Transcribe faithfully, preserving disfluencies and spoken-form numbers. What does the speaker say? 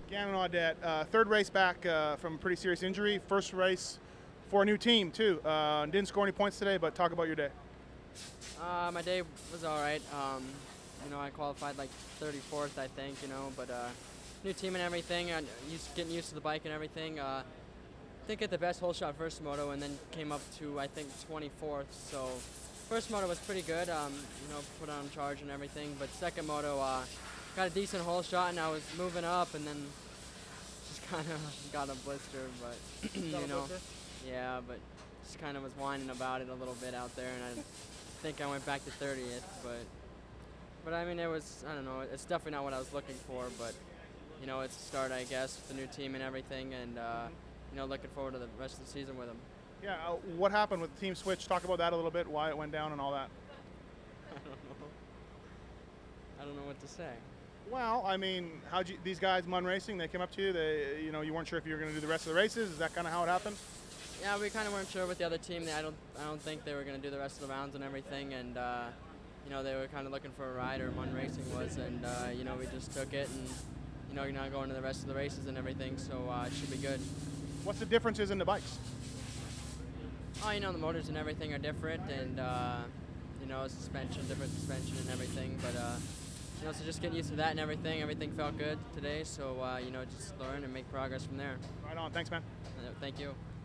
Gannon Audette, uh, third race back uh, from a pretty serious injury. First race for a new team, too. Uh, didn't score any points today, but talk about your day. Uh, my day was all right. Um, you know, I qualified like thirty-fourth, I think, you know, but uh, new team and everything, and used, getting used to the bike and everything. Uh, I think at the best hole shot first moto, and then came up to, I think, twenty-fourth. So first moto was pretty good, um, you know, put on charge and everything. But second moto, uh, got a decent hole shot, and I was moving up, and then just kind of got a blister. But, you know, yeah, but just kind of was whining about it a little bit out there, and I think I went back to thirtieth. But, but I mean, it was, I don't know, it's definitely not what I was looking for, but, you know, it's a start, I guess, with the new team and everything, and, uh, you know, looking forward to the rest of the season with them. Yeah, uh, what happened with the team switch? Talk about that a little bit, why it went down and all that. I don't know. I don't know what to say. Well, I mean, how'd you, these guys, Mun Racing, they came up to you, they, you know, you weren't sure if you were going to do the rest of the races. Is that kind of how it happened? Yeah, we kind of weren't sure with the other team. I don't, I don't think they were going to do the rest of the rounds and everything, and, uh, you know, they were kind of looking for a ride, or Mun Racing was, and, uh, you know, we just took it, and, you know, you're not going to the rest of the races and everything, so uh, it should be good. What's the differences in the bikes? Oh, you know, the motors and everything are different, and, uh, you know, suspension, different suspension and everything, but, uh, you know, so just getting used to that and everything. Everything felt good today, so, uh, you know, just learn and make progress from there. Right on. Thanks, man. Uh, thank you.